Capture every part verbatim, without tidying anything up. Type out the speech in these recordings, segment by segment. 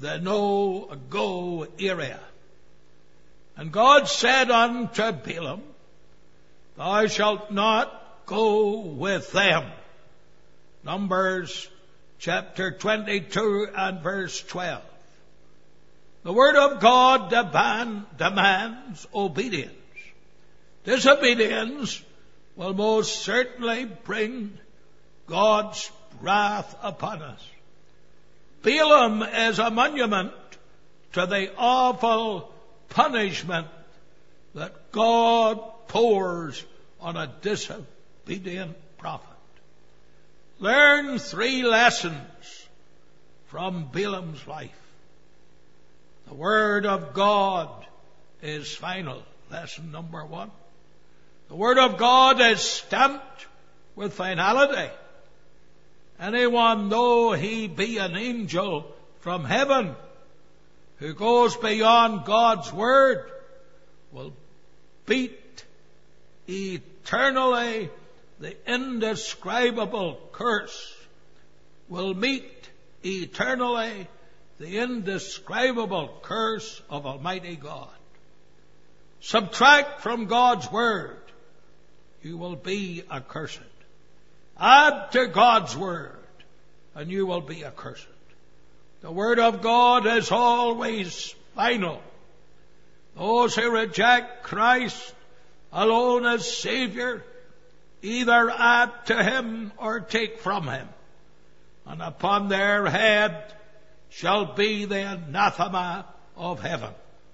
the no-go area. And God said unto Balaam, thou shalt not go with them. Numbers chapter twenty-two and verse twelve. The Word of God demand, demands obedience. Disobedience will most certainly bring God's wrath upon us. Balaam is a monument to the awful punishment that God pours on a disobedient prophet. Learn three lessons from Balaam's life. The Word of God is final. Lesson number one. The Word of God is stamped with finality. Anyone, though he be an angel from heaven, who goes beyond God's Word, will beat eternally the indescribable curse, will meet eternally the indescribable curse of Almighty God. Subtract from God's Word, you will be accursed. Add to God's Word, and you will be accursed. The Word of God is always final. Those who reject Christ alone as Savior either add to Him or take from Him, and upon their head shall be the anathema of heaven.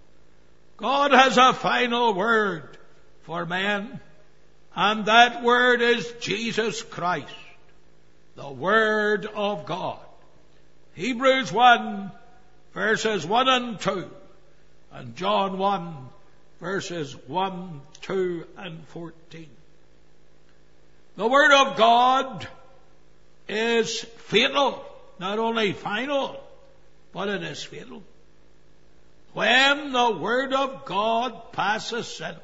God has a final word for men, and that word is Jesus Christ, the Word of God. Hebrews one, verses one and two, and John one, verses one, two, and fourteen. The Word of God is fatal, not only final, but it is fatal. When the Word of God passes sentence,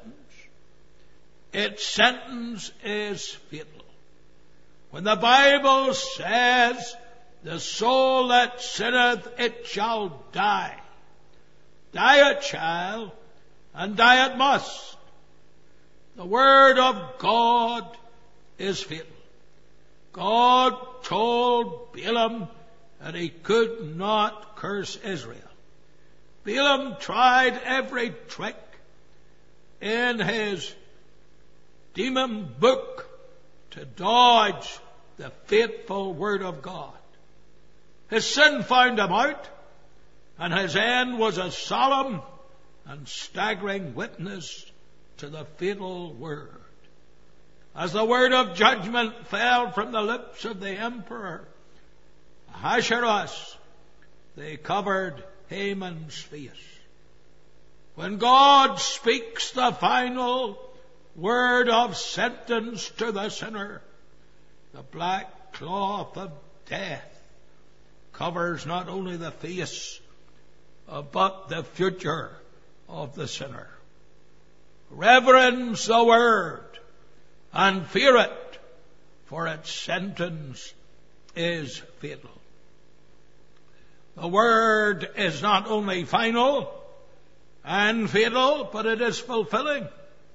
its sentence is fatal. When the Bible says, the soul that sinneth, it shall die. Die it shall, and die it must. The Word of God is fatal. God told Balaam that he could not curse Israel. Balaam tried every trick in his demon book to dodge the faithful Word of God. His sin found him out, and his end was a solemn and staggering witness to the fatal Word. As the word of judgment fell from the lips of the emperor Ahasuerus, they covered Haman's face. When God speaks the final word of sentence to the sinner, the black cloth of death covers not only the face, uh, but the future of the sinner. Reverence the Word and fear it, for its sentence is fatal. The Word is not only final and fatal, but it is fulfilling.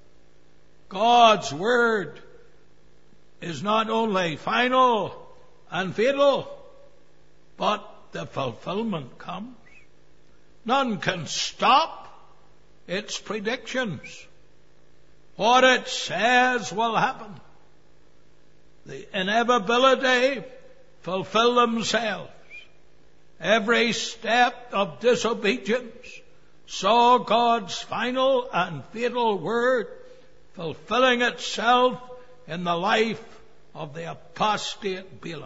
God's Word is not only final and fatal, but the fulfillment comes. None can stop its predictions. What it says will happen. The inevitability fulfill themselves. Every step of disobedience saw God's final and fatal word fulfilling itself in the life of the apostate Balaam.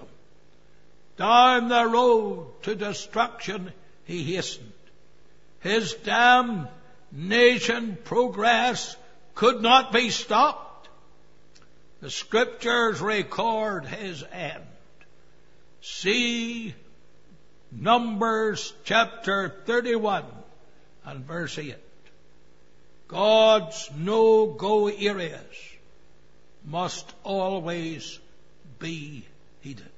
Down the road to destruction he hastened. His damnation progress could not be stopped. The Scriptures record his end. See Numbers chapter thirty-one and verse eight. God's no-go areas must always be heeded.